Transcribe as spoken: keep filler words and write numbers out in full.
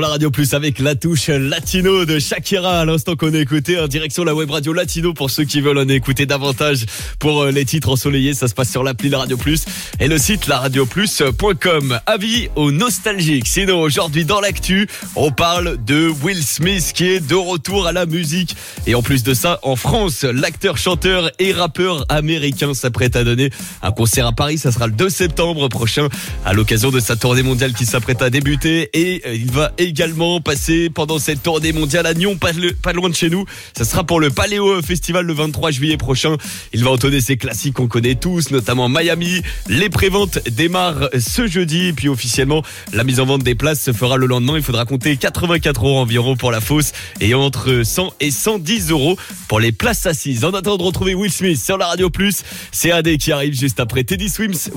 La Radio Plus avec la touche latino de Shakira à l'instant qu'on a écouté en direction de la web radio latino pour ceux qui veulent en écouter davantage pour les titres ensoleillés. Ça se passe sur l'appli La Radio Plus et le site la radio plus point com. Avis aux nostalgiques. Sinon aujourd'hui dans l'actu, on parle de Will Smith qui est de retour à la musique. Et en plus de ça, en France, l'acteur, chanteur et rappeur américain s'apprête à donner un concert à Paris. Ça sera le deux septembre prochain à l'occasion de sa tournée mondiale qui s'apprête à débuter. Et il va également passer pendant cette tournée mondiale à Nyon, pas, le, pas loin de chez nous. Ça sera pour le Paléo Festival le vingt-trois juillet prochain. Il va entonner ses classiques qu'on connaît tous, notamment Miami. Les préventes démarrent ce jeudi. Et puis officiellement, la mise en vente des places se fera le lendemain. Il faudra compter quatre-vingt-quatre euros environ pour la fosse et entre cent et cent dix euros pour les places assises. En attendant de retrouver Will Smith sur la Radio Plus, c'est A D qui arrive juste après Teddy Swims.